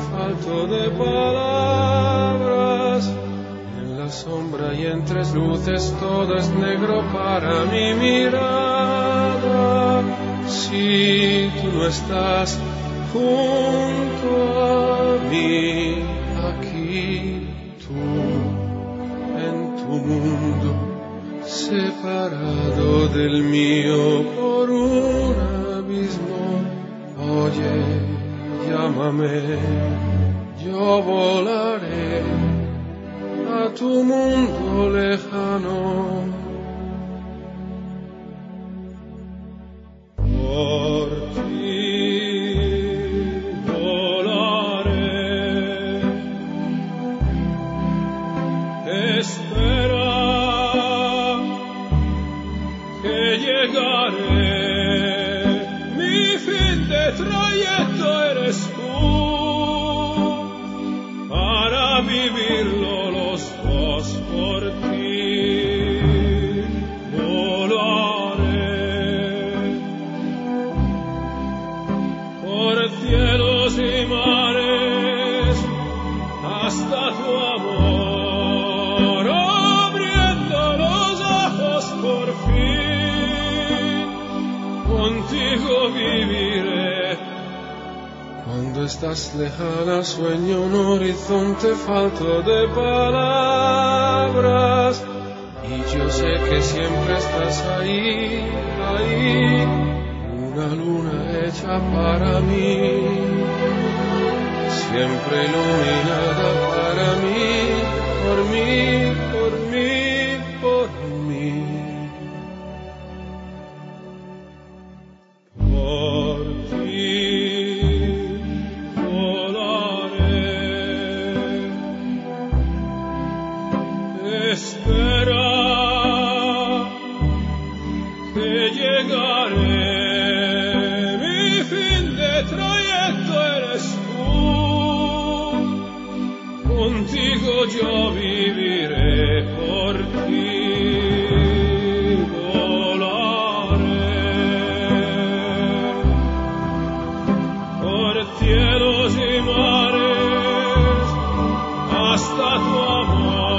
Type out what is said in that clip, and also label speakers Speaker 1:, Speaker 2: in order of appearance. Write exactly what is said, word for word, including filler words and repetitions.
Speaker 1: falto de palabras. En la sombra y entre luces todo es negro para mi mirada. Si tú no estás junto a mí, aquí tú, en tu mundo, separado del mío por un abismo. Oye, llámame, yo volaré a tu mundo lejano. Por ti volaré, espera que llegaré. Mi fin de trayecto eres tú, para vivirlo los dos por ti. Volaré por cielos y mares hasta tu amor, abriendo los ojos por fin. Contigo viviré. Cuando estás lejana sueño un horizonte falto de palabras, y yo sé que siempre estás ahí, ahí, una luna hecha para mí, siempre iluminada para mí, por mí, por mí, por mí. Por ti espera que llegaré. Mi fin de trayecto eres tú, contigo yo viviré por ti. Volaré por cielos y mares hasta tu amor,